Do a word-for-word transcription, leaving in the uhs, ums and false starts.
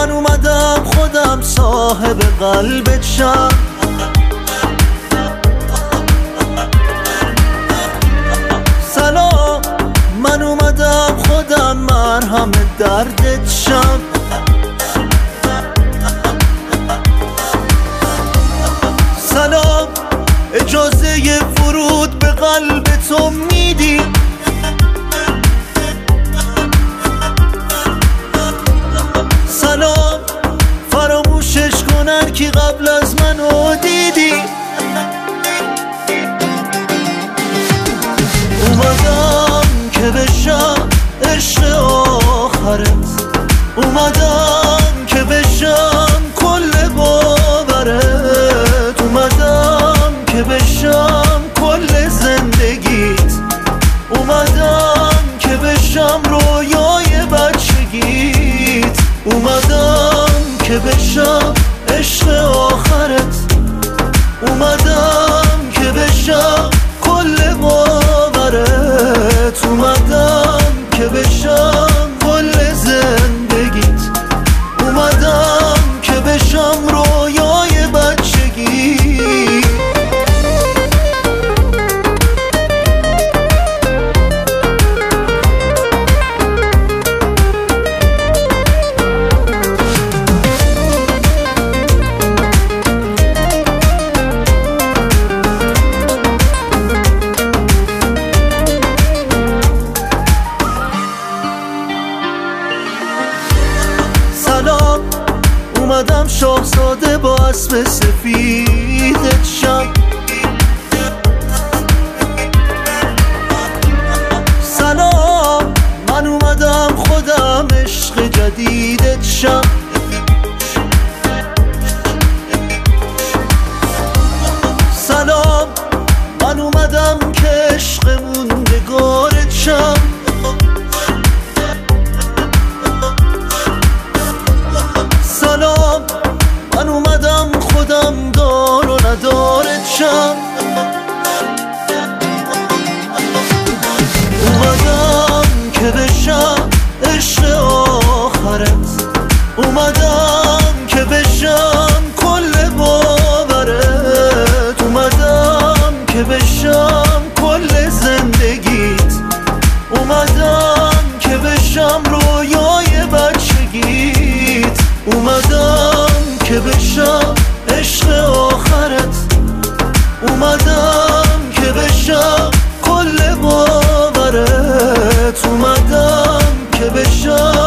من اومدم خودم صاحب قلبت شم. سلام، من اومدم خودم مرهم دردت شم. سلام، اجازه ورود به قلب تو میدی؟ سلام، فراموشش کنن کی قبل از منو دیدی؟ اومدم که بشم عشق آخرت، اومدم که بشم کل باورت، اومدم که بشم کل زندگیت، اومدم که بشم رویای بچگیت، اومدم که بشم عشق آخرت، اومدم که بشم کل باورت، اومدم که بشم کل زندگیت، اومدم که بشم رویای بچگی. سلام، اومدم شاهزاده با اسب سفیدت شم. سلام، من اومدم خودم عشق جدیدت شم. سلام، من اومدم که عشق موندگارت شم. سلام، من اومدم خودم دار و ندارت شم. اومدم که بشم عشق آخرت، اومدم که بشم کل باورت، اومدم که بشم کل زندگیت، اومدم که بشم رویای بچگیت، اومدم که بشم عشق آخرت، اومدم که بشم کل باورت، اومدم که بشم